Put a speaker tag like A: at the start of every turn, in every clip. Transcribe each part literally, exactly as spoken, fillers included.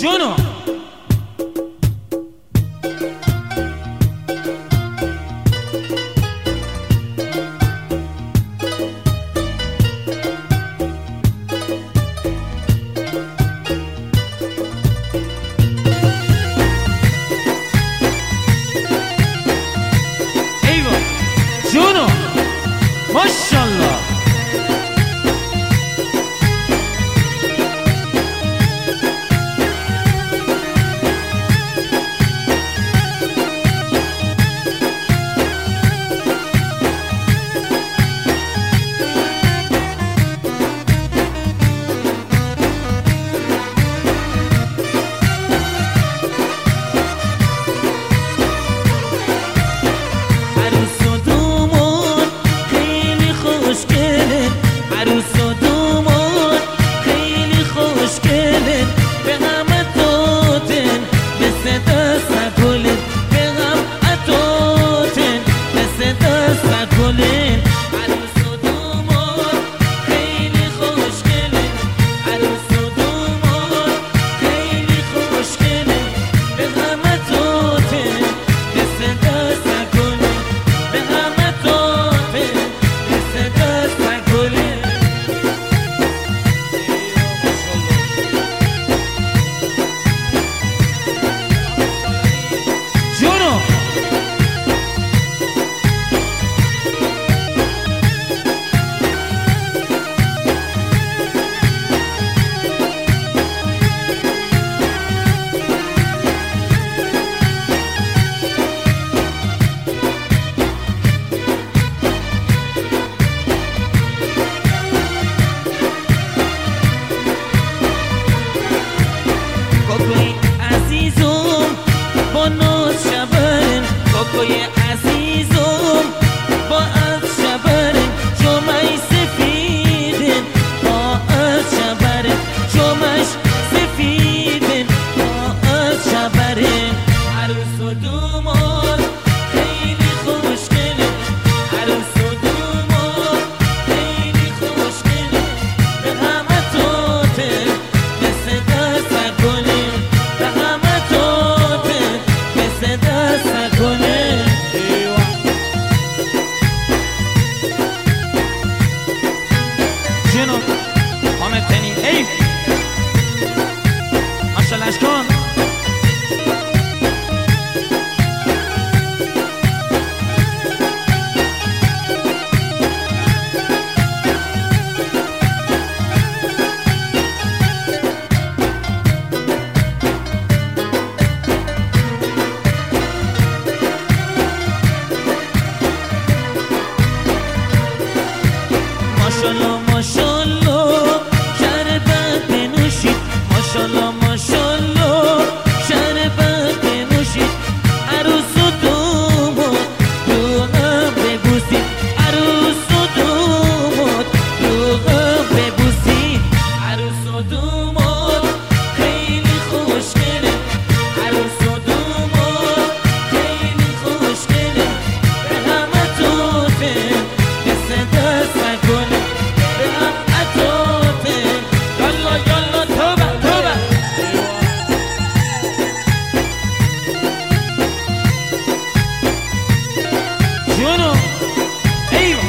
A: جونو ایوه جونو ماشاءالله کوکوی عزیزم با از شبرن جمعی سفیدن با از شبرن جمعش سفیدن با از شبرن عروس و دومار خیلی خوشگله عروس و دومار خیلی خوشگله به همه توته مثل دست گله به همه توته مثل دست گله جنو حامد تنی ای ماشاءالله اشکان ماشاءالله ماشاءالله شربت بنوشید ماشاءالله ماشاءالله شربت بنوشید عروس و دوماد رو هم ببوسید عروس و دوماد رو هم ببوسید عروس و دوماد خیلی خوشگله عروس و دوماد خیلی خوشگله به همه توته مثل دست گله جونو ایوه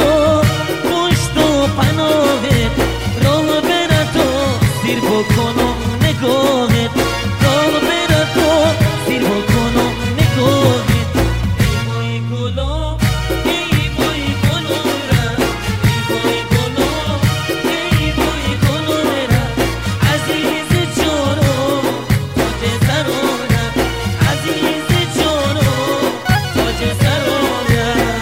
A: تو پشت و پناهت راه بره تو سیر بکن و نگاهت راه بره تو سیر بکن و نگاهت ای وای گلم ای وای گلم ای وای گلم ای وای گلم عزیز جانم تاج سرانم عزیز جانم تاج سرانم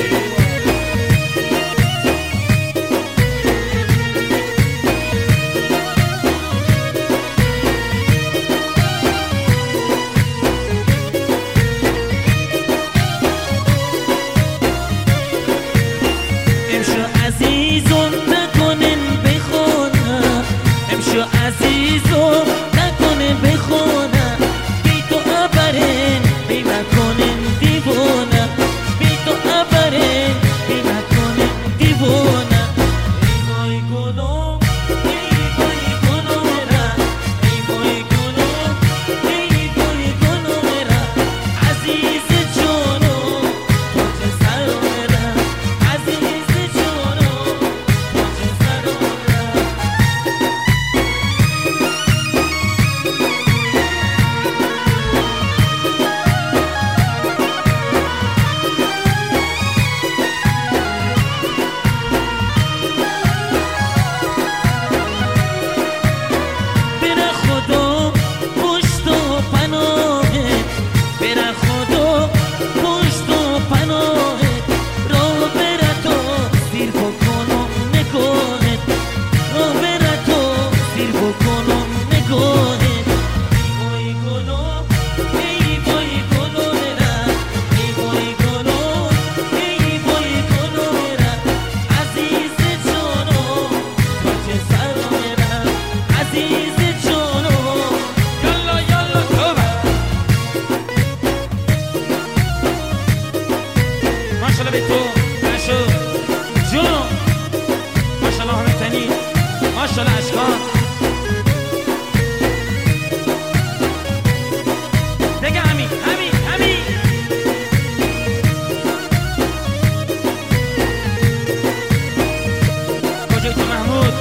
A: امشو عزیزم نکنن بخونم امشو عزیزم نکنن بخونم بی تو ابرن بی مکنن دیوانم بی تو ابرن بی مکنن دیوانم ای وای گلم ای وای گلم ای وای گلم ای وای گلم عزیز جانم تاج سرانم عزیز جانم تاج سرانم بره خدا پشت و پناهت بره خدا پشت و پناهت راه بره تو سیر بکن و نگاهت راه بره تو سیر بکن و نگاهت ای وای گلم ای وای گلم ای وای گلم ای وای گلم عزیز جانم تاج سرانم عزیز جانم یالا یالا توبه ماشاءالله به تو نشو جونم ماشاءالله همتنی ماشاءالله اشکان بگه همین همین همین کجای تو محمود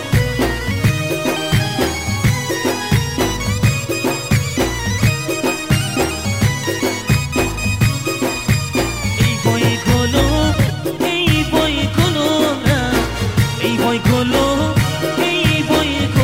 A: ای وای گلم ای وای گلم ای وای گلم ای وای گلم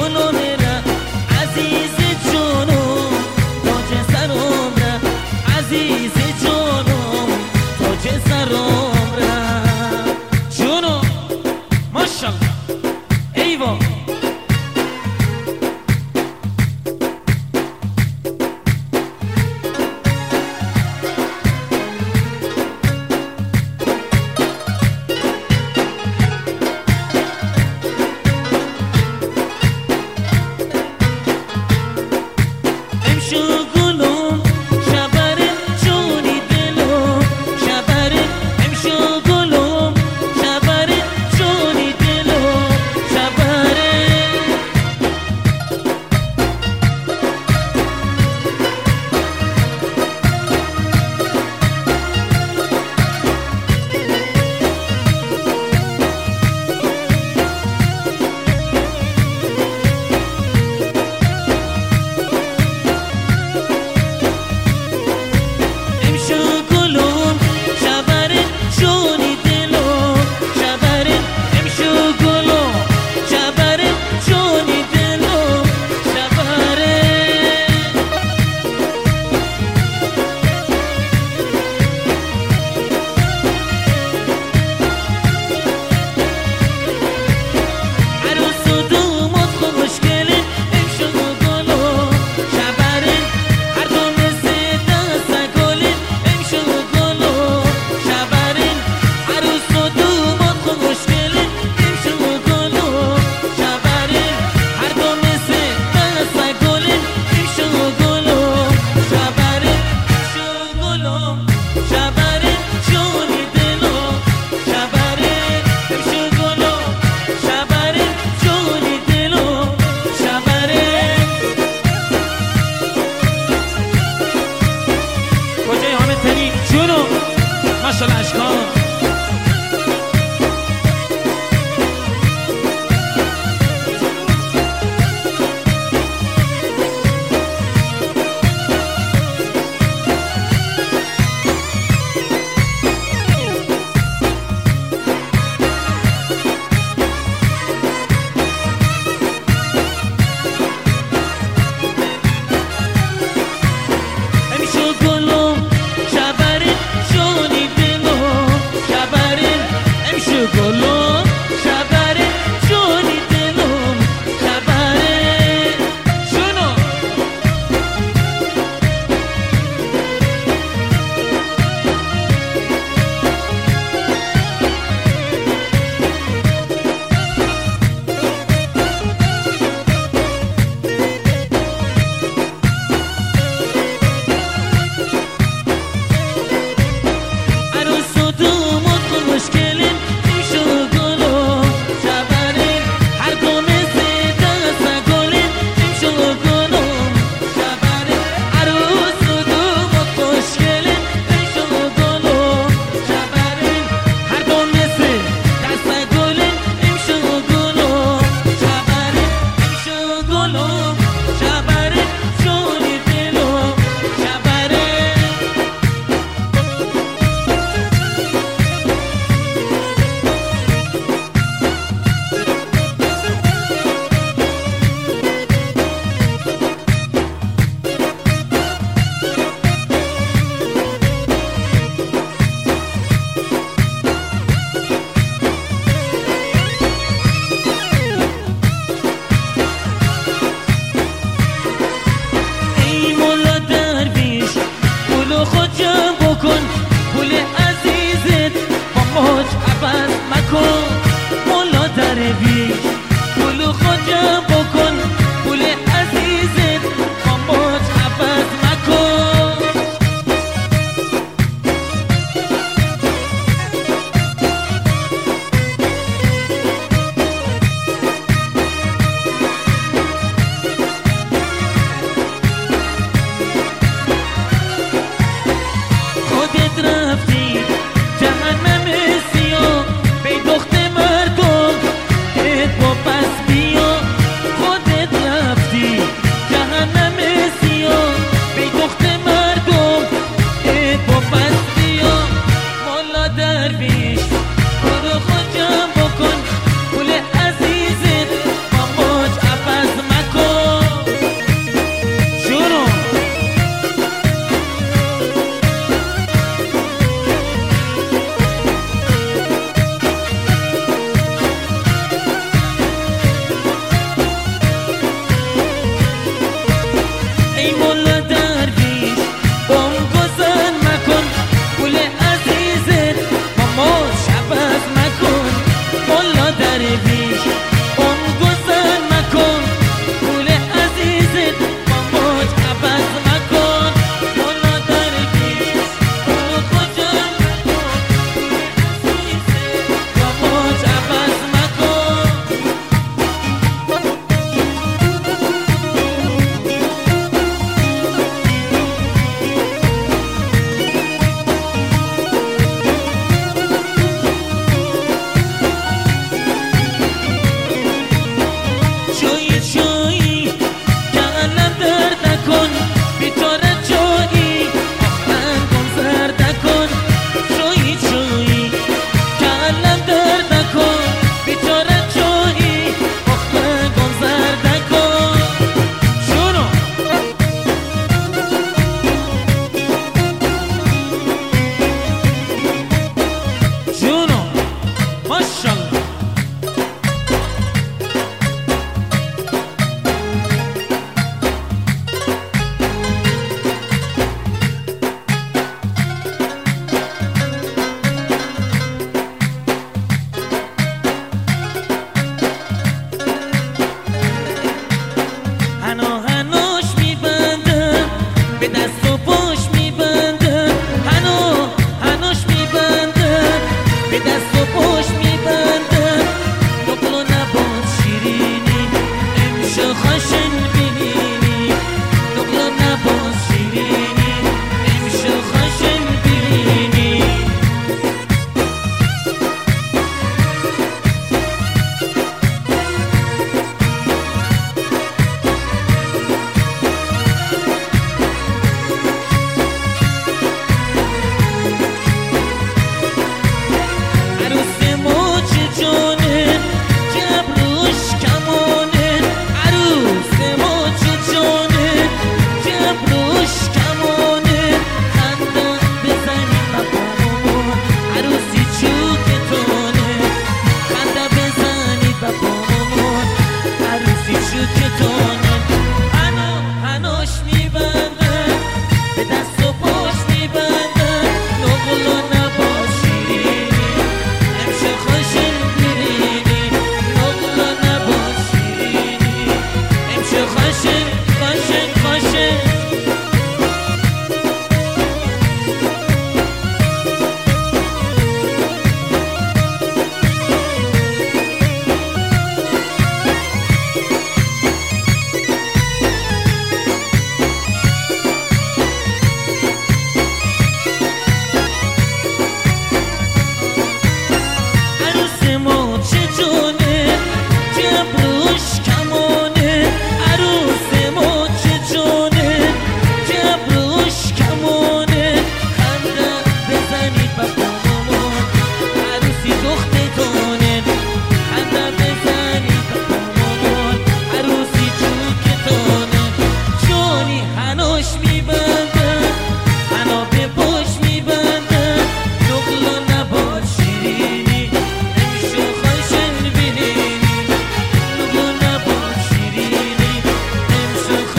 A: شو گلو شبره جونی دلم شبره جونو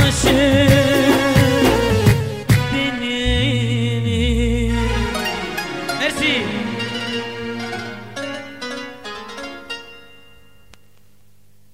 A: عاشق